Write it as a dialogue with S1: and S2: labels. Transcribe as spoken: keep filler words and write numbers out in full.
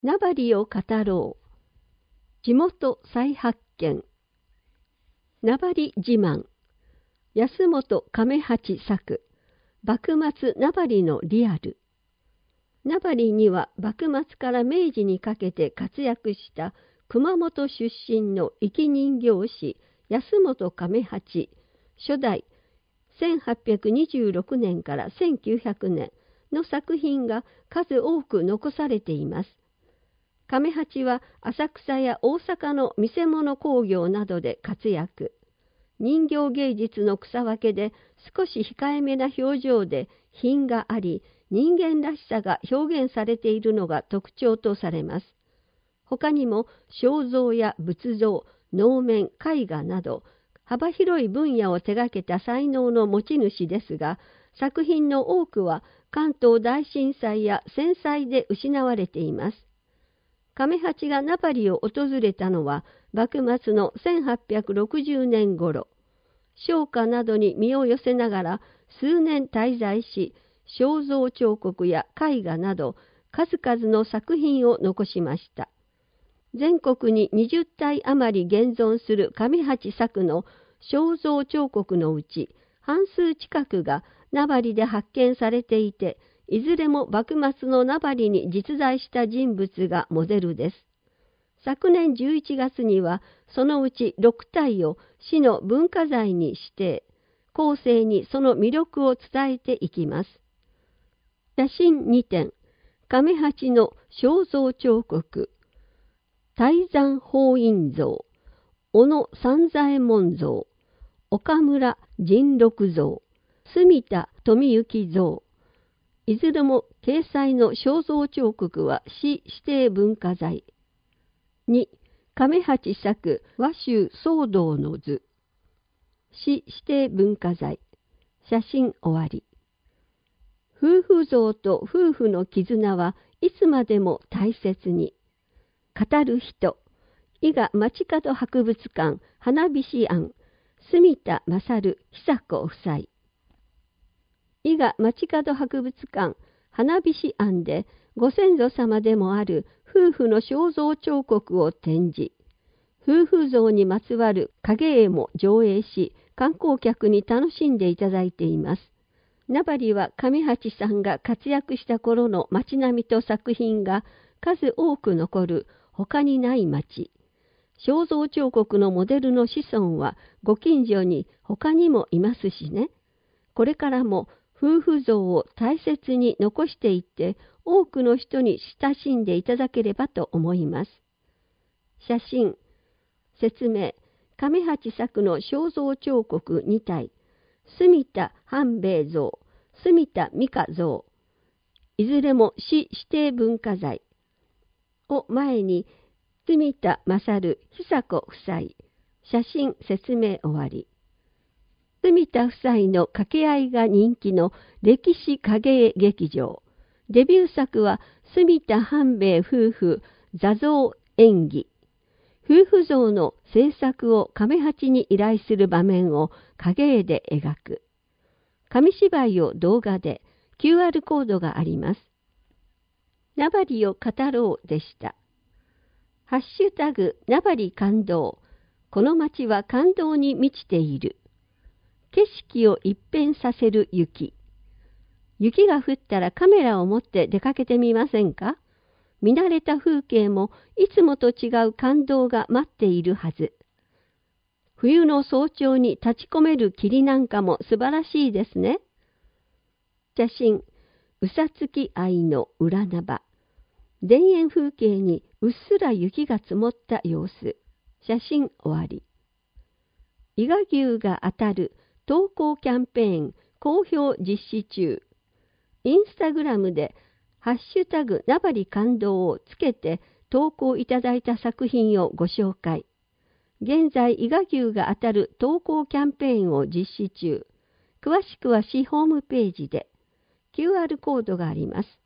S1: 名張を語ろう。地元再発見。名張自慢。安本亀八作。幕末名張のリアル。名張には幕末から明治にかけて活躍した熊本出身の生き人形師安本亀八、初代せんはっぴゃくにじゅうろくねんからせんきゅうひゃくねんの作品が数多く残されています。亀八は浅草や大阪の見せ物興行などで活躍。人形芸術の草分けで少し控えめな表情で品があり、人間らしさが表現されているのが特徴とされます。他にも肖像や仏像、能面、絵画など幅広い分野を手がけた才能の持ち主ですが、作品の多くは関東大震災や戦災で失われています。亀八が名張を訪れたのは幕末のせんはっぴゃくろくじゅうねん頃。商家などに身を寄せながら数年滞在し、肖像彫刻や絵画など数々の作品を残しました。全国ににじゅったい余り現存する亀八作の肖像彫刻のうち半数近くが名張で発見されていて、いずれも幕末の名張に実在した人物がモデルです。昨年じゅういちがつにはそのうちろくたいを市の文化財に指定、後世にその魅力を伝えていきます。写真にてん、亀八の肖像彫刻、泰山法印像、小野三左衛門像、岡村仁六像、住田富幸像、いずれも掲載の肖像彫刻は市指定文化財。に、亀八作和州騒動の図。市指定文化財。写真終わり。夫婦像と夫婦の絆はいつまでも大切に。語る人、伊賀町角博物館花火師庵、住田勝久子夫妻。伊賀町角博物館花火師庵でご先祖様でもある夫婦の肖像彫刻を展示。夫婦像にまつわる影絵も上映し、観光客に楽しんでいただいています。名張は亀八さんが活躍した頃の町並みと作品が数多く残る他にない町。肖像彫刻のモデルの子孫はご近所に他にもいますしね。これからも夫婦像を大切に残していって多くの人に親しんでいただければと思います。写真、説明、亀八作の肖像彫刻にたい、住田半兵衛像、住田美香像、いずれも市指定文化財を前に、住田勝久子夫妻、写真説明終わり。住田夫妻の掛け合いが人気の歴史影絵劇場。デビュー作は住田半兵衛夫婦座像演技。夫婦像の制作を亀八に依頼する場面を影絵で描く。紙芝居を動画で キューアール コードがあります。名張を語ろうでした。ハッシュタグ名張感動。この街は感動に満ちている。景色を一変させる雪。雪が降ったらカメラを持って出かけてみませんか？見慣れた風景もいつもと違う感動が待っているはず。冬の早朝に立ち込める霧なんかも素晴らしいですね。写真、うさつき愛の裏名場。田園風景にうっすら雪が積もった様子。写真終わり。伊賀牛が当たる投稿キャンペーン好評実施中。インスタグラムでハッシュタグ名張感動をつけて投稿いただいた作品をご紹介。現在伊賀牛が当たる投稿キャンペーンを実施中。詳しくは市ホームページで キューアール コードがあります。